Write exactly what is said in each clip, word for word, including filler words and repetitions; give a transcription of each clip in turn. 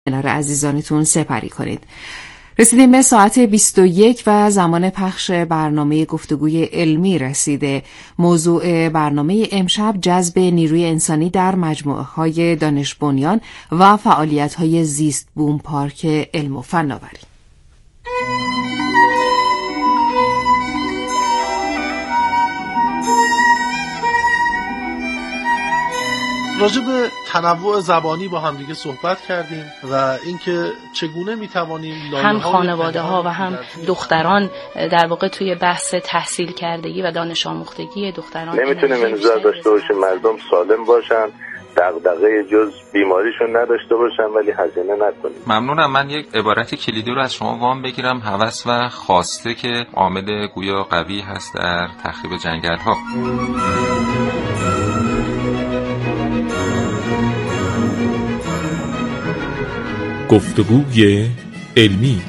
کنار عزیزانتون سپری کنید. رسیدیم به ساعت بیست و یک و زمان پخش برنامه گفتگوی علمی رسیده. موضوع برنامه امشب جذب نیروی انسانی در مجموعه های دانش بنیان و فعالیت های زیست بوم پارک علم و فناوری. راجع به تنوع زبانی با هم دیگه صحبت کردیم و اینکه چگونه میتوانیم هم خانواده ها و هم دختران در واقع توی بحث تحصیل کردگی و دانش آموختگی دختران نمیتونیم انتظار داشته باشیم مردم سالم باشن، دغدغه جز بیماریشون نداشته باشن ولی هزینه نکنیم. ممنونم. من یک عبارت کلیدی رو از شما وام بگیرم. هوس و خواسته که عامل گویا قوی هست در تخریب جنگل ها. گفتگوی علمی.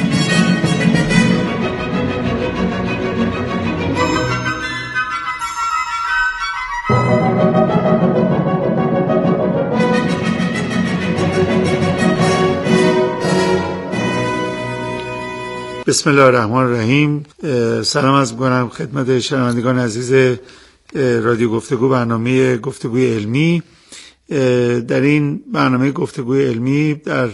بسم الله الرحمن الرحیم. سلام عرض می‌کنم خدمت شنوندگان عزیز رادیو گفتگو، برنامه گفتگوی علمی. در این برنامه گفتگوی علمی در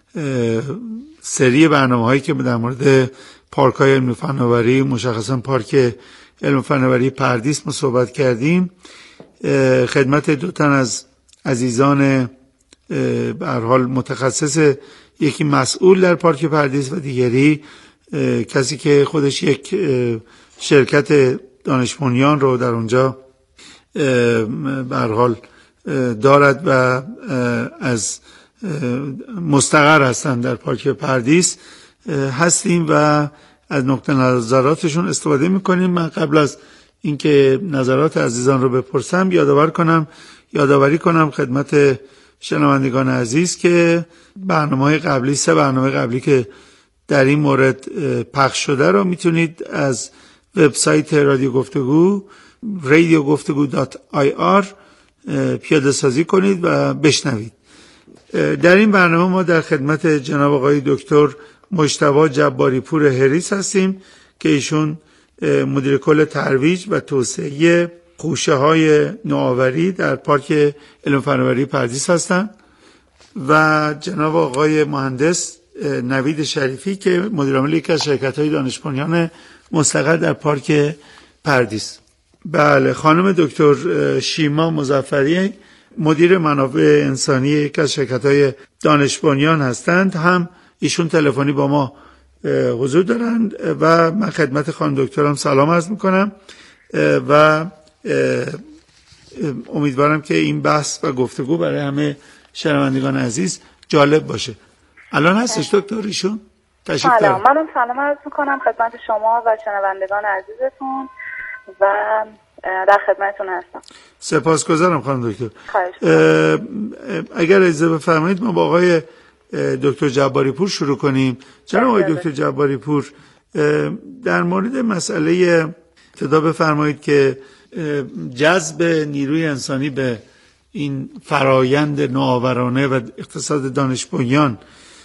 سری برنامه‌هایی که در مورد پارک‌های علم و فناوری، مشخصاً پارک علم و فناوری پردیس ما صحبت کردیم، خدمت دو تن از عزیزان به هر حال متخصص، یکی مسئول در پارک پردیس و دیگری کسی که خودش یک شرکت دانش بنیان رو در اونجا به هر حال دارد و از مستقر هستند در پارک پردیس هستیم و از نقطه نظراتشون استفاده میکنیم. من قبل از اینکه نظرات عزیزان رو بپرسم یادآور کنم یادآوری کنم خدمت شنوندگان عزیز که برنامه‌های قبلی سه برنامه قبلی که در این مورد پخش شده رو میتونید از وبسایت رادیو گفتگو رادیو گفتگو دات آی آر پیاده سازی کنید و بشنوید. در این برنامه ما در خدمت جناب آقای دکتر مجتبی جباری پور هریس هستیم که ایشون مدیر کل ترویج و توسعه خوشه های نوآوری در پارک علم فناوری پردیس هستند و جناب آقای مهندس نوید شریفی که مدیر عامل یکی از شرکت‌های دانش بنیان مستقر در پارک پردیس. بله، خانم دکتر شیما مظفری مدیر منابع انسانی یکی از شرکت‌های دانش بنیان هستند، هم ایشون تلفنی با ما حضور دارند و من خدمت خانم دکترم سلام عرض میکنم و امیدوارم که این بحث و گفتگو برای همه شنوندگان عزیز جالب باشه. الان هستش دکتر ایشون؟ تشریف دارید. سلام، منم سلام عرض میکنم خدمت شما و شنوندگان عزیزتون و در خدمتتون هستم. سپاسگزارم خانم دکتر. اگر اجازه بفرمایید ما با آقای دکتر جباری پور شروع کنیم. جناب آقای دکتر جباری پور، در مورد مسئله ابتدا بفرمایید که جذب نیروی انسانی به این فرایند نوآورانه و اقتصاد دانش بنیان،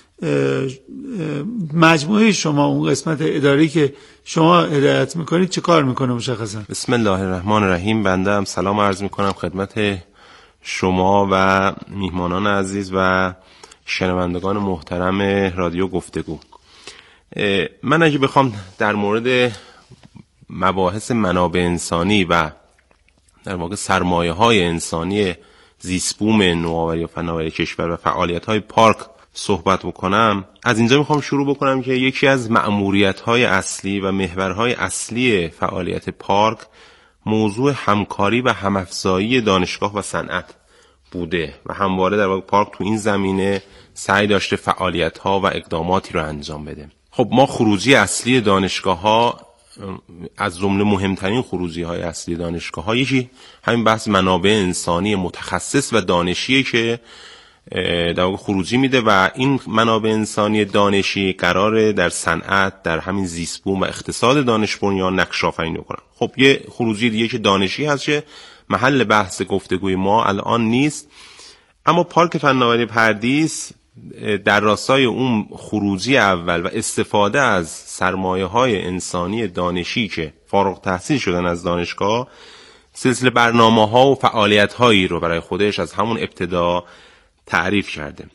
مجموعه شما، اون قسمت اداری که شما هدایت میکنید چه کار میکنه مشخصا؟ بسم الله الرحمن الرحیم. بنده هم سلام عرض میکنم خدمت شما و میهمانان عزیز و شنوندگان محترم رادیو گفتگو. من اگه بخوام در مورد مباحث منابع انسانی و در واقع سرمایه های انسانی زیستبوم نوآوری و فناوری کشور و فعالیت های پارک صحبت بکنم، از اینجا میخوام شروع بکنم که یکی از مأموریت های اصلی و محورهای اصلی فعالیت پارک موضوع همکاری و همافزایی دانشگاه و صنعت بوده و همواره در واقع پارک تو این زمینه سعی داشته فعالیت ها و اقداماتی رو انجام بده. خب ما خروجی اصلی دانشگاه ها، از جمله مهمترین خروجی های اصلی دانشگاه ها یکی همین بحث منابع انسانی متخصص و دانشیه که در واقع خروجی میده و این منابع انسانی دانشی قراره در صنعت، در همین زیستبوم و اقتصاد دانش بنیان نقش آفرینی کنن. خب یه خروجی دیگه که دانشی هست که محل بحث گفتگوی ما الان نیست، اما پارک فناوری پردیس در راستای اون خروجی اول و استفاده از سرمایه‌های انسانی دانشی که فارغ التحصیل شدن از دانشگاه، سلسله برنامه‌ها و فعالیت‌هایی رو برای خودش از همون ابتدا تعریف کرده.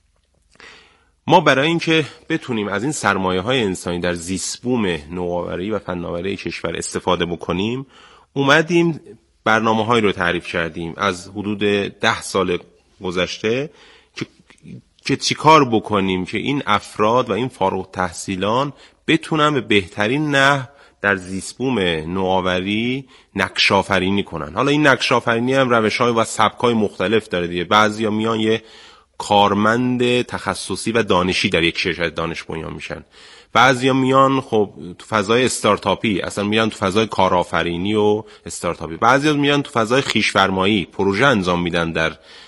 ما برای اینکه بتونیم از این سرمایه‌های انسانی در زیست‌بوم نوآوری و فناوری کشور استفاده بکنیم، اومدیم برنامه‌هایی رو تعریف کردیم از حدود ده سال گذشته که که چیکار بکنیم که این افراد و این فارغ التحصیلان بتونن به بهترین نحو در زیست‌بوم نوآوری نقش آفرینی کنن. حالا این نقش آفرینی هم روش‌های و سبک‌های مختلف داره دیگه. بعضیا میان یه کارمند تخصصی و دانشی در یک شرکت دانش بنیان میشن، بعضیا میان خب تو فضای استارتاپی، اصلا میان تو فضای کارآفرینی و استارتاپی، بعضیا میان تو فضای خویش‌فرمایی، پروژه انجام میدن در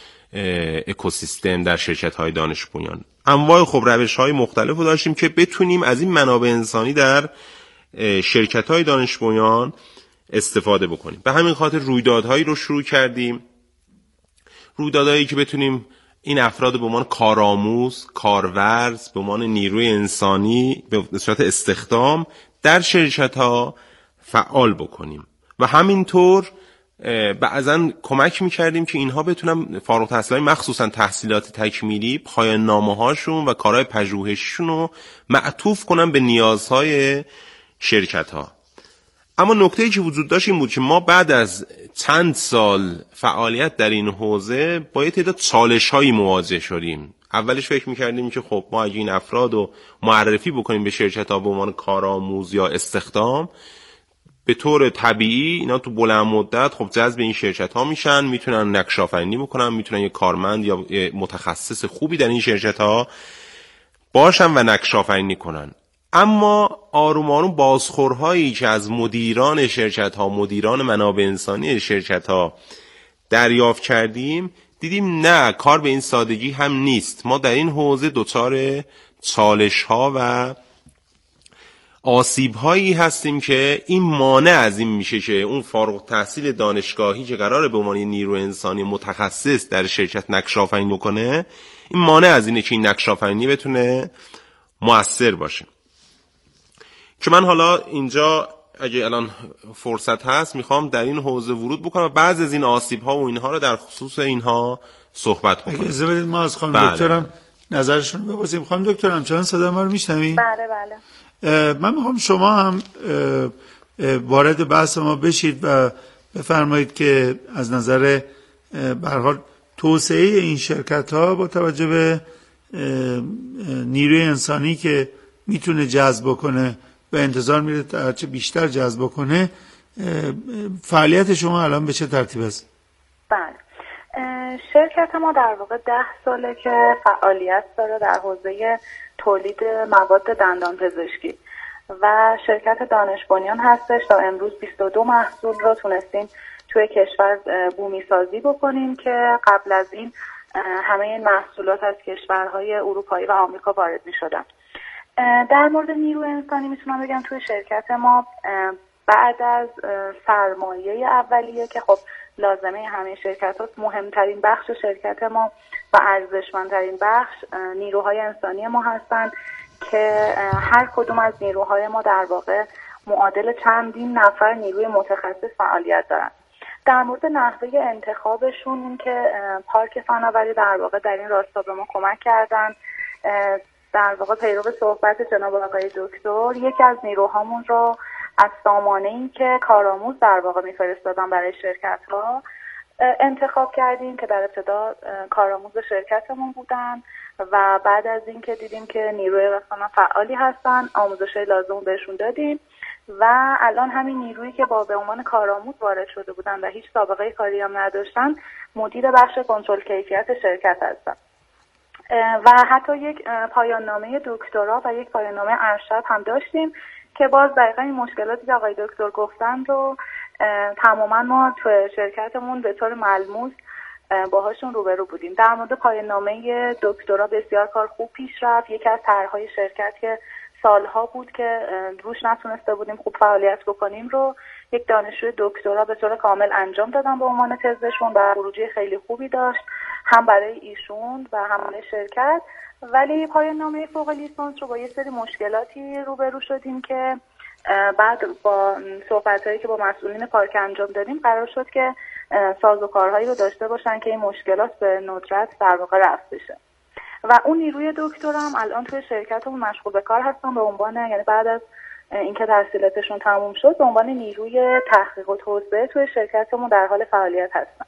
اکوسیستم در شرکت‌های دانش بنیان. انواع خب روش‌های مختلفو داشتیم که بتونیم از این منابع انسانی در شرکت‌های دانش بنیان استفاده بکنیم. به همین خاطر رویدادهایی رو شروع کردیم، رویدادهایی که بتونیم این افراد به عنوان کارآموز، کارورز، به عنوان نیروی انسانی به صورت استخدام در شرکت‌ها فعال بکنیم و همینطور بعضن کمک میکردیم که اینها بتونن فارغ التحصیلان مخصوصا تحصیلات تکمیلی پایان نامه‌هاشون و کارهای پژوهشیشون رو معطوف کنن به نیازهای شرکت‌ها. اما نکته‌ای که وجود داشت این بود که ما بعد از چند سال فعالیت در این حوزه با یه تعداد چالش‌هایی مواجه شدیم. اولش فکر می‌کردیم که خب ما اگه این افراد رو معرفی بکنیم به شرکت‌ها به عنوان کارآموز یا استخدام، به طور طبیعی اینا تو بلند مدت خب جذب این شرکت‌ها میشن، میتونن نقش آفرینی بکنن، میتونن یه کارمند یا متخصص خوبی در این شرکت‌ها باشن و نقش آفرینی کنن. اما آروم آروم بازخورهایی که از مدیران شرکت‌ها، مدیران منابع انسانی شرکت‌ها دریافت کردیم، دیدیم نه، کار به این سادگی هم نیست. ما در این حوزه دچار چالش‌ها و آسیب‌هایی هستیم که این مانع از این میشه که اون فارغ التحصیل دانشگاهی که قراره به عنوان نیرو انسانی متخصص در شرکت نقش آفرینی کنه، این مانع از اینه که این نقش آفرینی بتونه مؤثر باشه. که من حالا اینجا اگه الان فرصت هست میخوام در این حوزه ورود بکنم و بعضی از این آسیب‌ها و اینها رو در خصوص اینها صحبت بکنم. اگه اجازه بدید ما از خانم بله. دکترم نظرشون رو بپرسیم. خانم دکتر همچنان صدا ما رو میشنوید؟ بله بله. من میخوام شما هم وارد بحث ما بشید و بفرمایید که از نظر به هر حال توسعه این شرکت ها با توجه به نیروی انسانی که میتونه جذب کنه و انتظار میره هرچه بیشتر جذب کنه، فعالیت شما الان به چه ترتیب است؟ بله، شرکت ما در واقع ده ساله که فعالیت داره در حوزه تولید مواد دندان پزشکی و شرکت دانش بنیان هستش. تا امروز بیست و دو محصول رو تونستیم توی کشور بومی سازی بکنیم که قبل از این همه این محصولات از کشورهای اروپایی و آمریکا وارد می شدن. در مورد نیروی انسانی میتونم بگم توی شرکت ما بعد از سرمایه اولیه که خب لازمه همه شرکت هاست، مهمترین بخش شرکت ما و ارزشمندترین بخش نیروهای انسانی ما هستند که هر کدوم از نیروهای ما در واقع معادل چندین نفر نیروی متخصص فعالیت دارن. در مورد نحوه انتخابشون، این که پارک فناوری در واقع در این راستا به ما کمک کردن، در واقع پیرو صحبت جناب آقای دکتر، یکی از نیروهامون رو از سامانه‌ای که کارآموز در واقع میفرستادن برای شرکت‌ها انتخاب کردیم که در ابتدا کارآموز شرکتمون بودن و بعد از این که دیدیم که نیروی مثلا فعالی هستن، آموزش‌های لازم بهشون دادیم و الان همین نیرویی که با به عنوان کارآموز وارد شده بودن و هیچ سابقه کاری هم نداشتن، مدیر بخش کنترل کیفیت شرکت هستن و حتی یک پایان نامه دکترا و یک پایان نامه ارشد هم داشتیم که باز دقیقا این مشکلاتی که آقای دکتر گفتن رو تماما ما تو شرکتمون به طور ملموس باهاشون روبرو بودیم. در مورد پایان نامه دکترا بسیار کار خوب پیش رفت. یکی از طرح‌های شرکت که سالها بود که روش نتونسته بودیم خوب فعالیت بکنیم رو یک دانشجوی دکترا به طور کامل انجام دادن به عنوان تزشون و خروجی خیلی خوبی داشت هم برای ایشون و هم برای شرکت. ولی پایان نامه فوق لیسانس رو با یه سری مشکلاتی روبرو شدیم که بعد با صحبت‌هایی که با مسئولین پارک انجام دادیم قرار شد که سازوکارهایی رو داشته باشن که این مشکلات به ندرت در واقع رفع بشه. و اون نیروی دکترم الان توی شرکتمون مشغول به کار هستن به عنوان، یعنی بعد از اینکه تحصیلاتشون تموم شد، به عنوان نیروی تحقیق و توسعه توی شرکتمون در حال فعالیت هستن.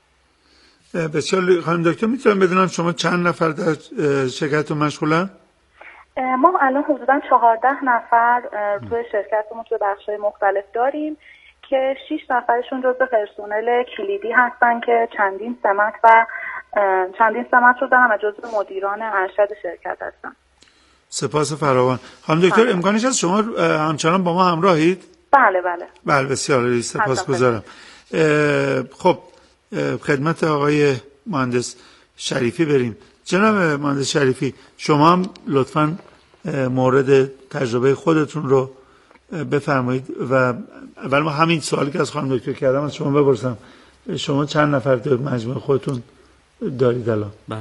بسیار. خانم دکتر میتونم بدونم شما چند نفر در شرکتتون مشغولن؟ ما الان حدوداً چهارده نفر توی شرکتمون توی بخش‌های مختلف داریم که شش نفرشون جزو پرسنل کلیدی هستن که چندین سمت و چندین سمت رو دارن و جزو مدیران ارشد شرکت هستن. سپاس فراوان. خانم دکتر امکانش هست شما همچنان با ما همراهید؟ بله بله. بله بسیار سپاسگزارم. خب خدمت آقای مهندس شریفی بریم. جناب مهندس شریفی، شما هم لطفاً مورد تجربه خودتون رو بفرمایید و اول ما همین سوالی که از خانم دکتر کردم از شما بپرسم. شما چند نفر در مجموعه خودتون دارید الان؟ بله،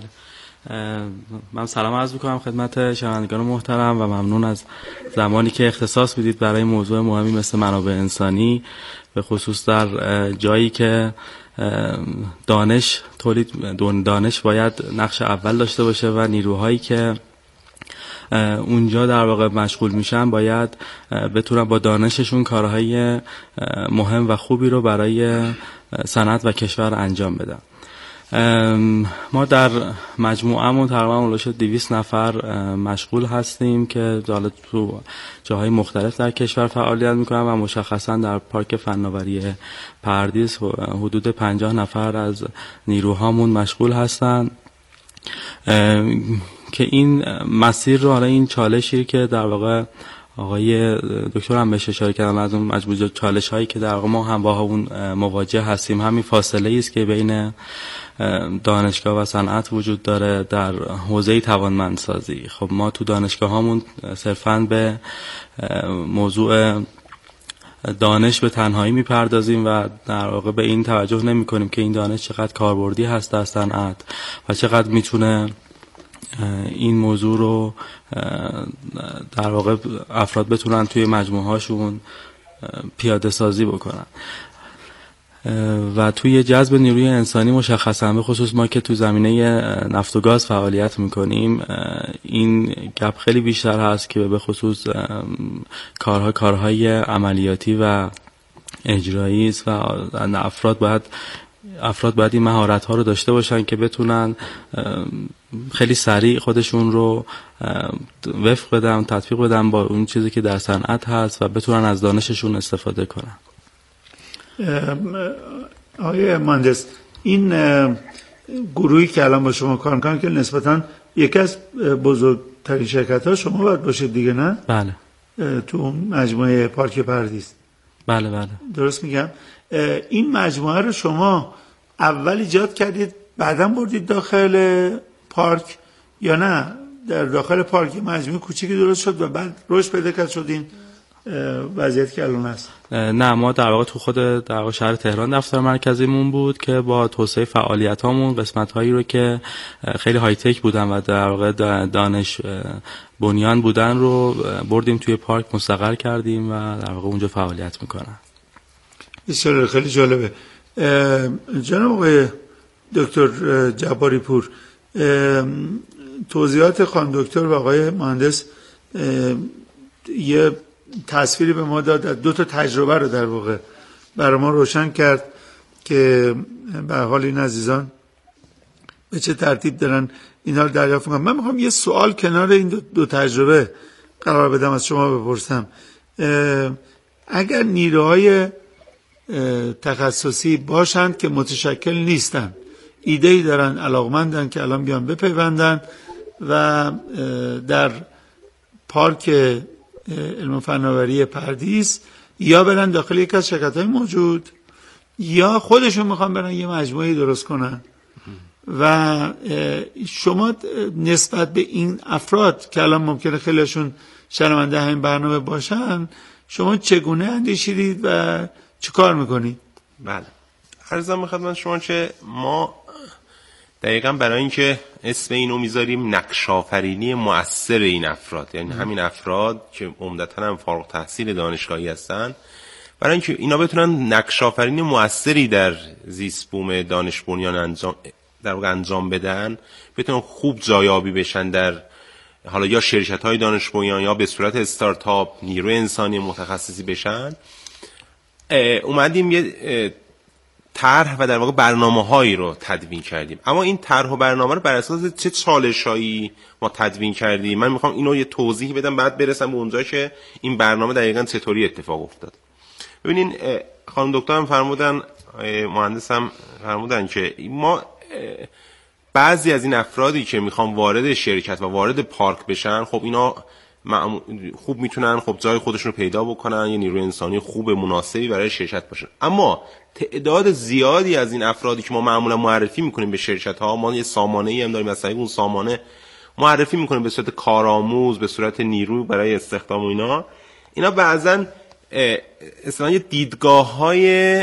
من سلام عرض می‌کنم خدمت شنوندگان محترم و ممنون از زمانی که اختصاص میدید برای موضوع مهمی مثل منابع انسانی، به خصوص در جایی که دانش تولید دانش باید نقش اول داشته باشه و نیروهایی که اونجا در واقع مشغول میشن باید بتونن با دانششون کارهای مهم و خوبی رو برای صنعت و کشور انجام بدن. ما در مجموعه‌مون تقریبا اولش دویست نفر مشغول هستیم که حالا تو جاهای مختلف در کشور فعالیت میکنن و مشخصا در پارک فناوری پردیس حدود پنجاه نفر از نیروهامون مشغول هستن که این مسیر رو، حالا این چالشی که در واقع آقای دکتر هم بهش اشاره کردن، از اون مجموعه چالش هایی که در واقع ما هم با اون مواجه هستیم، همین فاصله است که بین دانشگاه و صنعت وجود داره در حوزه توانمندسازی. خب ما تو دانشگاه هامون صرفاً به موضوع دانش به تنهایی میپردازیم و در واقع به این توجه نمی کنیم که این دانش چقدر کاربردی هست در صنعت و چقدر میتونه این موضوع رو در واقع افراد بتونن توی مجموعه هاشون پیاده سازی بکنن. و توی جذب نیروی انسانی مشخصا به خصوص ما که تو زمینه نفت و گاز فعالیت میکنیم، این گپ خیلی بیشتر هست که به خصوص کارها کارهای عملیاتی و اجرایی است و افراد باید افراد باید این مهارت ها رو داشته باشن که بتونن خیلی سریع خودشون رو وفق بدن، تطبیق بدن با اون چیزی که در صنعت هست و بتونن از دانششون استفاده کنن. آقای مهندس، این گروهی که الان با شما کار میکنن که نسبتاً یکی از بزرگترین شرکت ها شما باید باشید دیگه، نه؟ بله. تو مجموعه پارک پردیس. بله بله. درست میگم؟ این مجموعه رو شما اول ایجاد کردید بعداً بردید داخل پارک یا نه در داخل پارک مجموعه کوچیکی درست شد و بعد رشد پیدا کرد شد این وضعیت که الان هست؟ نه، ما در واقع تو خود در واقع شهر تهران دفتر مرکزیمون بود که با توسعه فعالیتامون قسمت‌هایی رو که خیلی های تک بودن و در واقع دانش بنیان بودن رو بردیم توی پارک مستقر کردیم و در واقع اونجا فعالیت میکنن. بسیار خیلی جالبه. جناب آقای دکتر جباری پور، توضیحات خانم دکتر و آقای مهندس یه تصویری به ما داد، دو تا تجربه رو در واقع برای ما روشن کرد که به حال این عزیزان به چه ترتیب دارن اینا رو دریافت میکنن. من میخوام یه سوال کنار این دو, دو تجربه قرار بدم، از شما بپرسم. اگر نیروهای تخصصی باشند که متشکل نیستن، ایده‌ای دارن، علاقمندن که الان بیان بپیوندن و در پارک علم و فناوری پردیس یا برن داخل یک از شرکت‌های موجود یا خودشون میخوان برن یه مجموعه درست کنن، و شما نسبت به این افراد که الان ممکنه خیلیشون شنونده همین برنامه باشن، شما چگونه اندیشیدید و چه کار میکنید؟ بله، عرضم به خدمت شما که ما دقیقاً برای اینکه اسم اینو میذاریم نقش آفرینی مؤثر این افراد، یعنی همین افراد که عمدتاً هم فارغ التحصیل دانشگاهی هستن، برای اینکه اینا بتونن نقش آفرینی مؤثری در زیست بوم دانش بنیان انجام در واقع انجام بدن، بتونن خوب جایابی بشن در حالا یا شرکت‌های دانش بنیان یا به صورت استارتاپ نیروی انسانی متخصصی بشن. اومدیم یه طرح و در واقع برنامه‌هایی رو تدوین کردیم. اما این طرح و برنامه رو بر اساس چه چالش‌هایی ما تدوین کردیم؟ من میخوام اینو یه توضیح بدم بعد برسم به اونجا که این برنامه دقیقاً چطوری اتفاق افتاد. ببینین خانم دکتر هم فرمودن، مهندس هم فرمودن که ما بعضی از این افرادی که میخوان وارد شرکت و وارد پارک بشن، خب اینا خوب میتونن خب جای خودشون رو پیدا بکنن، یه نیروی انسانی خوب مناسبی برای شرکت باشن. اما تعداد زیادی از این افرادی که ما معمولا معرفی میکنیم به شرکت ها، ما یه سامانه‌ای هم داریم، مثلا اون سامانه معرفی میکنیم به صورت کارآموز، به صورت نیرو برای استخدام و اینا، اینا بعضن اصلا یه دیدگاه‌های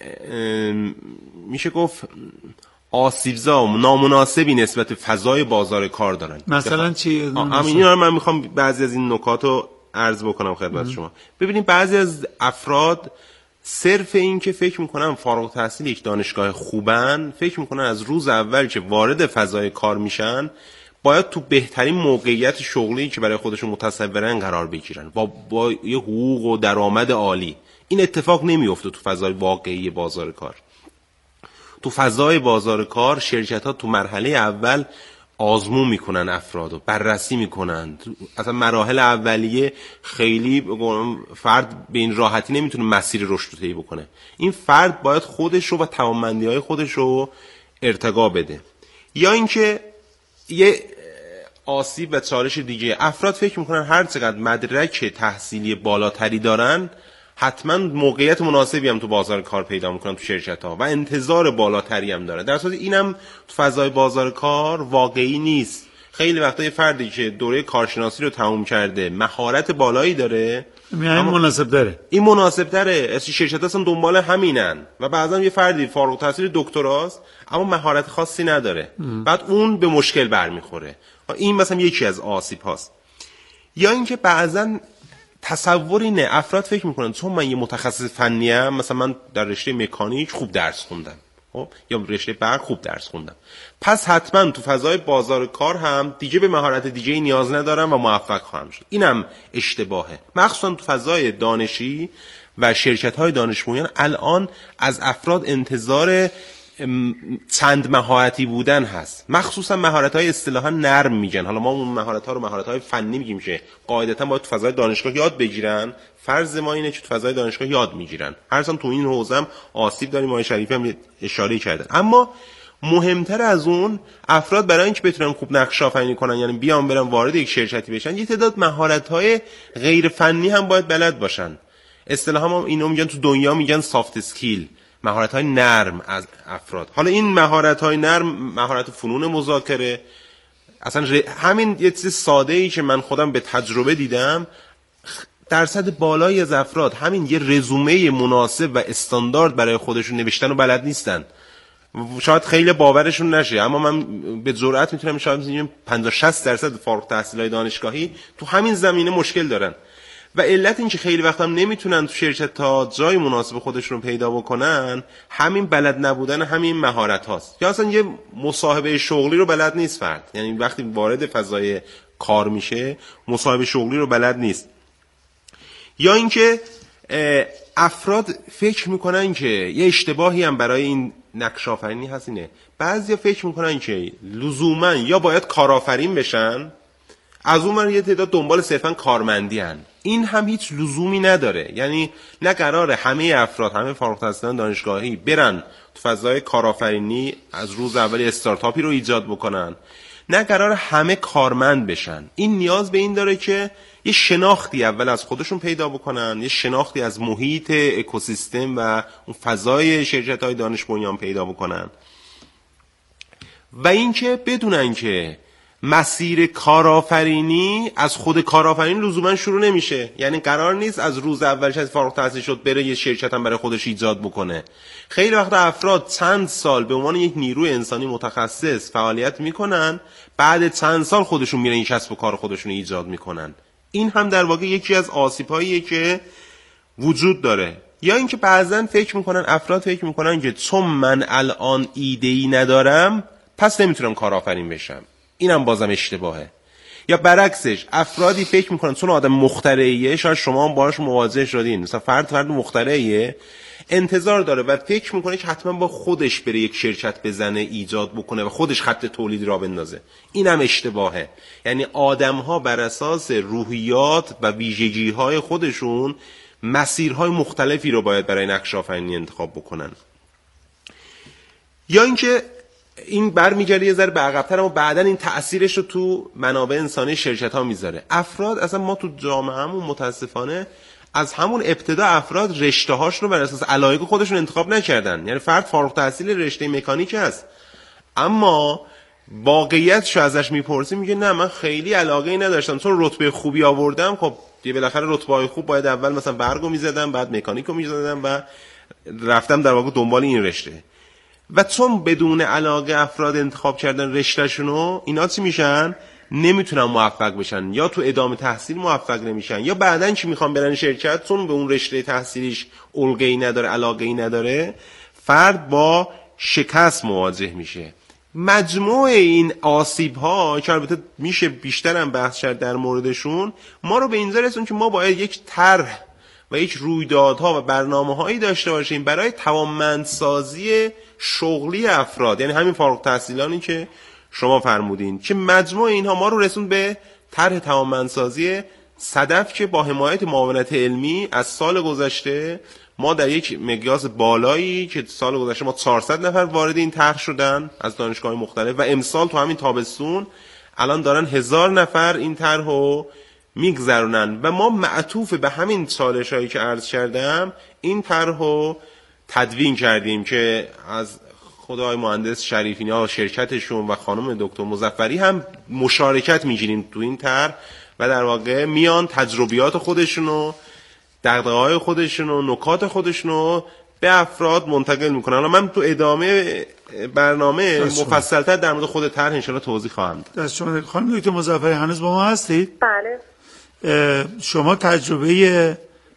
میشه گفت آسیبزا و نامناسبی نسبت به فضای بازار کار دارن. مثلا چی؟ همین رو من میخوام بعضی از این نکات رو عرض بکنم خدمت شما. ببینید بعضی از افراد صرف این که فکر میکنن فارغ التحصیل یک دانشگاه خوبن، فکر میکنن از روز اول که وارد فضای کار میشن باید تو بهترین موقعیت شغلی که برای خودشون متصورن قرار بگیرن، با با یه حقوق و درآمد عالی. این اتفاق نمیفته تو فضای واقعی بازار کار. تو فضای بازار کار شرکت‌ها تو مرحله اول آزمون میکنن افرادو، بررسی میکنن. اصلا مراحل اولیه خیلی فرد به این راحتی نمیتونه مسیر رشد رو طی بکنه. این فرد باید خودش رو و توانمندی‌های خودش رو ارتقا بده. یا اینکه یه آسیب و چالش دیگه، افراد فکر میکنن هر چقدر مدرک تحصیلی بالاتری دارن حتما موقعیت مناسبی هم تو بازار کار پیدا میکنن تو شرکت ها و انتظار بالاتری هم دارن، در صورتی اینم تو فضای بازار کار واقعی نیست. خیلی وقتا یه فردی که دوره کارشناسی رو تموم کرده مهارت بالایی داره، این مناسب داره، این مناسب تره، از شرکت اصلا دنبال همینن. و بعضا یه فردی فارغ التحصیل دکتراست اما مهارت خاصی نداره، ام. بعد اون به مشکل برمیخوره. این مثلا یکی از آسیب هاست. یا اینکه بعضا تصور اینه افراد فکر میکنن چون من یه متخصص فنی ام، مثلا من در رشته مکانیک خوب درس خوندم، خب یا رشته برق خوب درس خوندم، پس حتما تو فضای بازار کار هم دیگه به مهارت دیگه نیاز ندارم و موفق خواهم شد. اینم اشتباهه. مخصوصا تو فضای دانشی و شرکت‌های دانش بنیان الان از افراد انتظار چند مهارتی بودن هست، مخصوصا مهارت‌های اصطلاحاً نرم میگن. حالا ما اون مهارت‌ها رو مهارت‌های فنی میگیم که قاعدتاً باید تو فضای دانشگاه یاد بگیرن. فرض ما اینه که تو فضای دانشگاه یاد میگیرن. هرچند تو این حوزه هم آسیب داریم، آقای شریفی هم اشاره کردن. اما مهمتر از اون، افراد برای اینکه بتونن خوب نقش آفرینی کنن، یعنی بیان برن وارد یک شرکتی بشن، یه تعداد مهارت‌های غیر فنی هم باید بلد باشن. اصطلاحاً اینو میگن تو دنیا میگن سافت اسکیل، مهارت‌های نرم از افراد. حالا این مهارت‌های نرم، مهارت فنون مذاکره، اصلا ر... همین یه چیز ساده‌ای که من خودم به تجربه دیدم، درصد بالایی از افراد همین یه رزومه مناسب و استاندارد برای خودشون نوشتن و بلد نیستن. شاید خیلی باورشون نشه، اما من به جرئت میتونم شاید بگم پنجاه شصت درصد فارغ التحصیلای دانشگاهی تو همین زمینه مشکل دارن. و علت این که خیلی وقت هم نمیتونن تو شرکت تا جای مناسب خودشون رو پیدا بکنن، همین بلد نبودن همین مهارت هاست. یا اصلا یه مصاحبه شغلی رو بلد نیست فرد، یعنی وقتی وارد فضای کار میشه مصاحبه شغلی رو بلد نیست. یا اینکه افراد فکر میکنن که یه اشتباهی هم برای این نقش آفرینی هست اینه، بعضیا فکر میکنن که لزوما یا باید کارآفرین بشن، از اون من یه تعداد دنبال صرفا کارمندی هن. این هم هیچ لزومی نداره. یعنی نه قراره همه افراد، همه فارغ التحصیلان دانشگاهی برن تو فضای کارآفرینی از روز اول استارتاپی رو ایجاد بکنن، نه قراره همه کارمند بشن. این نیاز به این داره که یه شناختی اول از خودشون پیدا بکنن، یه شناختی از محیط اکوسیستم و اون فضای شرکت‌های دانش بنیان پیدا بکنن، و اینکه بدونن که مسیر کارآفرینی از خود کارآفرین لزوما شروع نمیشه. یعنی قرار نیست از روز اولش از فارغ التحصیل شد بره یه شرکت هم برای خودش ایجاد بکنه. خیلی وقت افراد چند سال به عنوان یک نیروی انسانی متخصص فعالیت میکنن، بعد چند سال خودشون میرن این کسب و کار خودشون ایجاد میکنن. این هم در واقع یکی از آسیب‌هاییه که وجود داره. یا اینکه بعضن فکر میکنن، افراد فکر میکنن که چون من الان ایده‌ای ندارم پس نمیتونم کارآفرین بشم. اینم بازم اشتباهه. یا برعکسش افرادی فکر میکنن چون آدم مخترعیه، شاید شما هم باهاش مواجه شدین، مثلا فرد فرد مخترعیه، انتظار داره و فکر میکنه که حتما با خودش بره یک شرکت بزنه، ایجاد بکنه و خودش خط تولید را بندازه. اینم اشتباهه. یعنی آدم‌ها بر اساس روحیات و ویژگی‌های خودشون مسیرهای مختلفی رو باید برای نقش آفرینی انتخاب بکنن. یا اینکه این برمیگرده یه ذره به عقب‌تر، اما بعداً این تأثیرش رو تو منابع انسانی شرکت‌ها میذاره. افراد اصلا ما تو جامعهمون متاسفانه از همون ابتدا افراد رشته‌هاش رو بر اساس علایق خودشون انتخاب نکردن. یعنی فرد فارغ التحصیل رشته مکانیک هست، اما واقعیتشو ازش میپرسی میگه نه من خیلی علاقه‌ای نداشتم، چون رتبه خوبی آوردم. خب دیگه بالاخره رتبه‌های خوب باید اول مثلا برگو میزدم، بعد مکانیکو میزدم و رفتم در واقع دنبال این رشته. و چون بدون علاقه افراد انتخاب کردن رشتهشونو، اینا چی میشن؟ نمیتونن موفق بشن، یا تو ادامه تحصیل موفق نمیشن، یا بعدن چی میخوان برن شرکت، چون به اون رشته تحصیلیش الگویی نداره، علاقه‌ای نداره، فرد با شکست مواجه میشه. مجموع این آسیب ها که البته میشه بیشتر هم بحث کرد در موردشون، ما رو به اینجا رسون که ما باید یک طرح و یک رویدادها و برنامه‌هایی داشته باشیم برای توانمندسازی شغلی افراد، یعنی همین فارغ التحصیلانی که شما فرمودین، که مجموع اینها ما رو رسون به طرح توانمندسازی صدف که با حمایت معاونت علمی از سال گذشته ما در یک مقیاس بالایی که سال گذشته ما چهارصد نفر وارد این طرح شدن از دانشگاه‌های مختلف و امسال تو همین تابستون الان دارن هزار نفر این طرح رو میگذرونن و ما معطوف به همین چالش‌هایی که عرض کردم این طرح رو تدوین کردیم که از خدای مهندس شریفی‌نیا شرکتشون و خانم دکتر مظفری هم مشارکت می‌گیریم تو این طرح و در واقع میان تجربیات خودشونو، دغدغه‌های خودشونو، نکات خودشونو به افراد منتقل میکنن. من تو ادامه برنامه مفصل‌تر در مورد خود طرح ان شاءالله توضیح خواهم داد. دست شما. خانم دکتر مظفری هنوز با ما هستید؟ بله. شما تجربه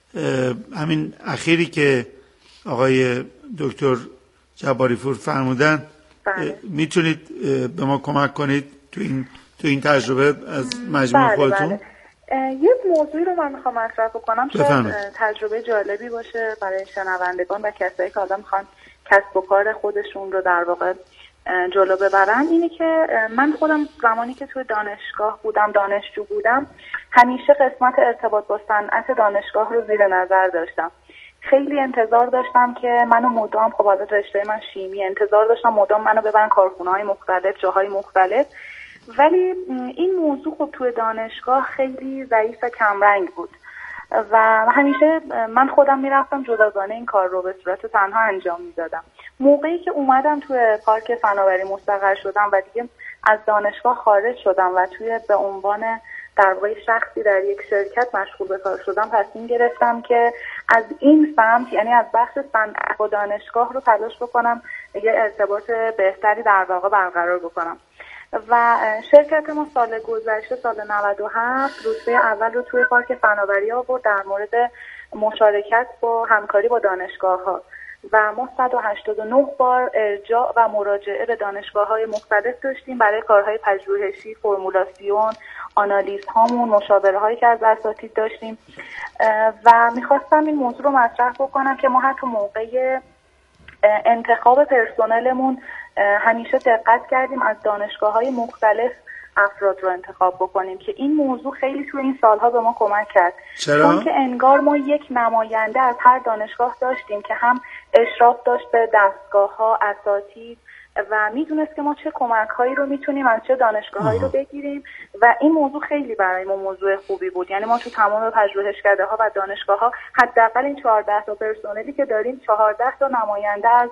همین اخیری که آقای دکتر جباری پور فرمودن بله. میتونید به ما کمک کنید تو این تو این تجربه از مجموع بله خودتون؟ بله. یه موضوعی رو من میخوام مطرح کنم، شاید تجربه جالبی باشه برای شنوندگان و کسایی که آدم میخوان کسب و کار خودشون رو در واقع جلو ببرن. اینی که من خودم زمانی که توی دانشگاه بودم، دانشجو بودم، همیشه قسمت ارتباط با صنعت دانشگاه رو زیر نظر داشتم. خیلی انتظار داشتم که منو مدام، خب حالا رشته من شیمی، انتظار داشتم مدام منو ببرن کارخونه‌های مختلف، جاهای مختلف. ولی این موضوع خب توی دانشگاه خیلی ضعیف و کمرنگ بود و همیشه من خودم میرفتم جداگانه این کار رو به صورت تنها انجام میدادم. موقعی که اومدم توی پارک فناوری مستقر شدم و دیگه از دانشگاه خارج شدم و توی به عنوان در واقع شخصی در یک شرکت مشغول به کار شدم، تصمیم گرفتم که از این سمت، یعنی از بخش صنعت و دانشگاه رو تلاش بکنم یه ارتباط بهتری در واقع برقرار بکنم. و شرکت ما سال گذشته، سال نود و هفت، رتبه اول رو توی پارک فناوری آورد در مورد مشارکت با همکاری با دانشگاه‌ها و ما صد و هشتاد و نه بار ارجاع و مراجعه به دانشگاه‌های مختلف داشتیم برای کارهای پژوهشی، فرمولاسیون، آنالیز هامون، مشاوره هایی که از اساتید داشتیم و میخواستم این موضوع رو مطرح بکنم که ما حتی موقع انتخاب پرسنلمون همیشه دقت کردیم از دانشگاه‌های مختلف افراد رو انتخاب بکنیم که این موضوع خیلی توی این سالها به ما کمک کرد. چرا؟ چون که انگار ما یک نماینده از هر دانشگاه داشتیم که هم اشراف داشت به دستگاه‌ها، اساتید و میدونست که ما چه کمک‌هایی رو میتونیم از چه دانشگاه‌هایی رو بگیریم و این موضوع خیلی برای ما موضوع خوبی بود. یعنی ما تو تمام پژوهشکده‌ها و دانشگاه‌ها حداقل این چهارده تا پرسنلی که داریم، چهارده تا نماینده از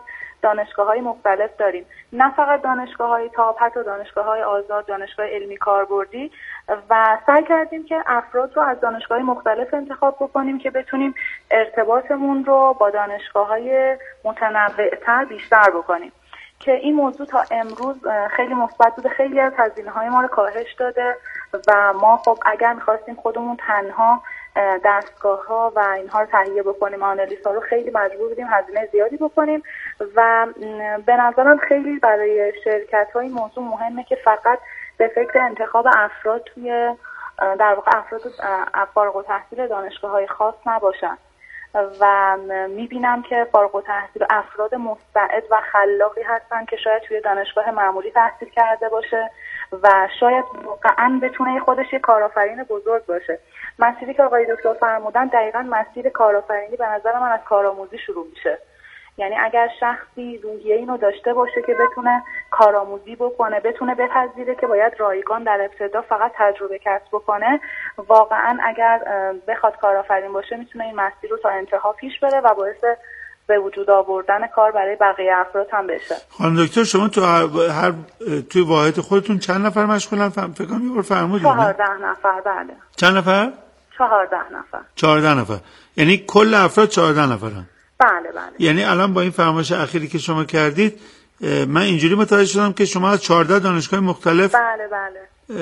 دانشگاه‌های مختلف داریم، نه فقط دانشگاه‌های تاپ، حتی دانشگاه‌های آزاد، دانشگاه علمی کاربردی، و سعی کردیم که افراد رو از دانشگاه‌های مختلف انتخاب بکنیم که بتونیم ارتباطمون رو با دانشگاه‌های متنوع‌تر بیشتر بکنیم که این موضوع تا امروز خیلی مثبت بوده، خیلی از هزینه‌های ما رو کاهش داده و ما خب اگر می‌خواستیم خودمون تنها دستگاه‌ها و اینها رو تهیه بکنیم، آنالیزها رو خیلی مجبور بودیم هزینه زیادی بکنیم و به نظرم خیلی برای شرکت‌ها این موضوع مهمه که فقط به فکر انتخاب افراد توی در واقع افراد فارغ التحصیل دانشگاه‌های خاص نباشن و میبینم که فارغ التحصیل افراد مستعد و خلاقی هستن که شاید توی دانشگاه معمولی تحصیل کرده باشه و شاید واقعا بتونه خودش یه کارآفرین بزرگ باشه. مسیری که آقای دکتر فرمودن دقیقاً مسیر کارآفرینی به نظر من از کارآموزی شروع میشه. یعنی اگر شخصی روحیه اینو داشته باشه که بتونه کارآموزی بکنه، بتونه بپذیره که باید رایگان در ابتدا فقط تجربه کسب بکنه، واقعا اگر بخواد کارآفرین باشه میتونه این مسیر رو تا انتها پیش بره و باعث به وجود آوردن کار برای بقیه افراد هم بشه. خانم دکتر شما تو هر, هر توی واحد خودتون چند نفر مشغولن؟ فکر کنم یه بار فرمودید. چهارده نفر. بله. چند نفر؟ چهارده نفر. چهارده نفر. یعنی کل افراد چهارده نفرن. بله بله. یعنی الان با این فرمایش اخیری که شما کردید من اینجوری متوجه شدم که شما از چهارده دانشگاه مختلف بله بله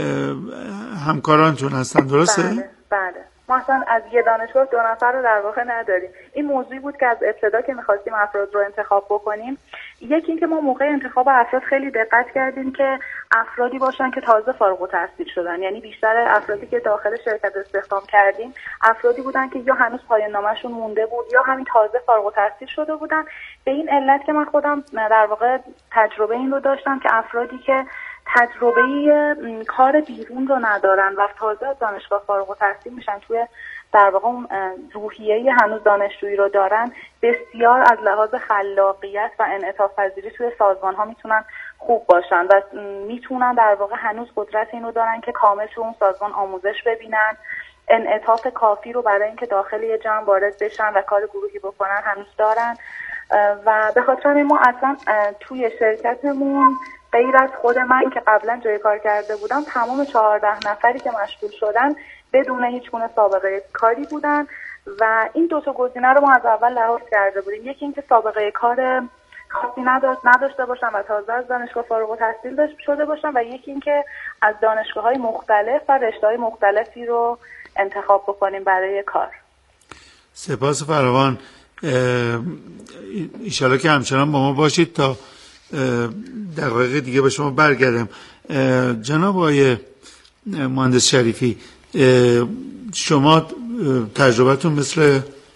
همکارانتون هستن، درسته؟ بله بله. ما اصلا از یه دانشگاه دو نفر رو در واقع نداریم. این موضوعی بود که از ابتدا که می‌خواستیم افراد رو انتخاب بکنیم، یکی این که ما موقع انتخاب افراد خیلی دقت کردیم که افرادی باشن که تازه فارغ التحصیل شدن، یعنی بیشتر افرادی که داخل شرکت استخدام کردیم افرادی بودن که یا هنوز پایان نامه‌شون مونده بود یا همین تازه فارغ التحصیل شده بودن. به این علت که من خودم در واقع تجربه این رو داشتم که افرادی که تجربه کار بیرون رو ندارن و تازه از دانشگاه فارغ التحصیل میشن، توی در واقع روحیه هنوز دانشجویی رو دارن، بسیار از لحاظ خلاقیت و انعطاف پذیری توی سازمان ها میتونن خوب باشن و میتونن در واقع هنوز قدرت این رو دارن که کامل تو اون سازمان آموزش ببینن، انعطاف کافی رو برای اینکه داخل یه جمع وارد بشن و کار گروهی بکنن هنوز دارن و به خاطر ما اصلا توی شرکتمون غیر از خود من که قبلا جای کار کرده بودم، تمام چهارده نفری که مشغول شدن بدون هیچ گونه سابقه کاری بودن و این دو تا گزینه رو ما از اول لحاظ کرده بودیم. یکی اینکه سابقه کار خاصی نداشته باشن و تازه از دانشگاه فارغ التحصیل شده باشن و یکی اینکه از دانشگاه‌های مختلف و رشته‌های مختلفی رو انتخاب بکنیم برای کار. سپاس فراوان. ایشالا که همچنان با ما باشید تا دقایق دیگه به شما برگردم. جناب آقای مهندس شریفی، شما تجربتون مثل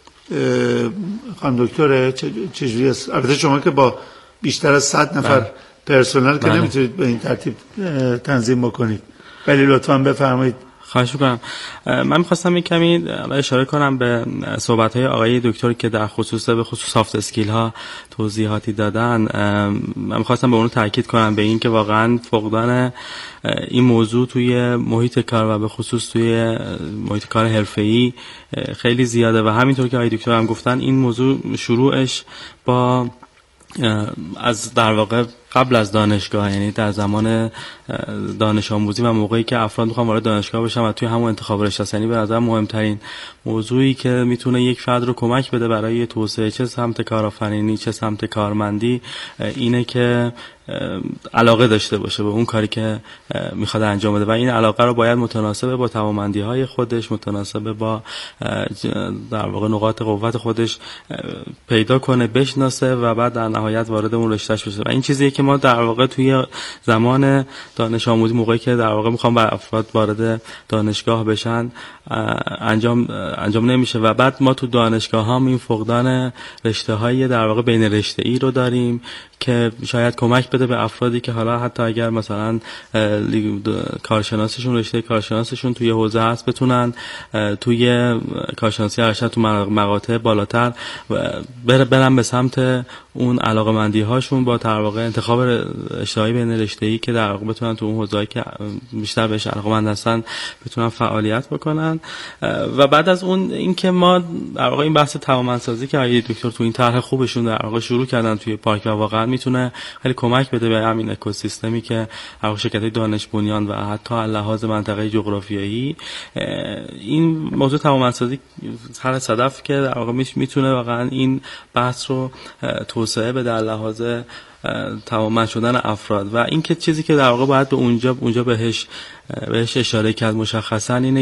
خانم دکتر چجوری است؟ البته شما که با بیشتر از صد نفر بله. پرسنل که بله. نمیتونید به این ترتیب تنظیم بکنید، ولی لطفاً بفرمایید. خواهش می‌کنم. من می‌خواستم یک کمی اشاره کنم به صحبت‌های آقای دکتر که در خصوص به خصوص سافت اسکیل ها توضیحاتی دادن. من می‌خواستم به اون تاکید کنم به این که واقعاً فقدان این موضوع توی محیط کار و به خصوص توی محیط کار حرفه‌ای خیلی زیاده و همینطور که آقای دکتر هم گفتن این موضوع شروعش با از در واقع قبل از دانشگاه، یعنی در زمان دانش آموزی و موقعی که افراد میخوان وارد دانشگاه بشن و توی همون انتخاب رشته است، یعنی به نظر مهمترین موضوعی که میتونه یک فرد رو کمک بده برای توسعه چه سمت کارآفرینی چه سمت کارمندی اینه که علاقه داشته باشه به اون کاری که میخواد انجام بده و این علاقه رو باید متناسب با توانمندی‌های خودش، متناسب با در واقع نقاط قوت خودش پیدا کنه، بشناسه و بعد در نهایت وارد اون رشتهش بشه. و این چیزیه که ما در واقع توی زمان دانش آموزی موقعی که در واقع میخوام بر افراد وارد دانشگاه بشن انجام انجام نمیشه و بعد ما تو دانشگاه هم این فقدان رشته‌های در واقع بین رشته‌ای رو داریم که شاید کمک بده به افرادی که حالا حتی اگر مثلا کارشناسشون رشته کارشناسشون توی حوزه هست بتونن توی کارشناسی ارشد تو مقاطع بالاتر برن به سمت اون علاقه‌مندی هاشون با در واقع انتخاب اشتراکی بین رشته‌ای که در واقع بتونن تو اون حوزه‌ای که بیشتر بهش علاقه‌مند هستن بتونن فعالیت بکنن. و بعد از اون اینکه ما در واقع این بحث توانمندسازی که آقای دکتر تو این طرح خوبشون در واقع شروع کردن توی پارک و واقعا میتونه خیلی کمک بده به همین اکوسیستمی که در واقع شرکت‌های دانش بنیان و حتی لحاظ منطقه جغرافیایی این موضوع توانمندسازی هر صدف که در واقع میتونه واقعا این بحث رو توسعه بده در لحاظ توانمند شدن افراد. و این که چیزی که در واقع باید به اونجا اونجا بهش بهش اشاره کرد مشخصا اینه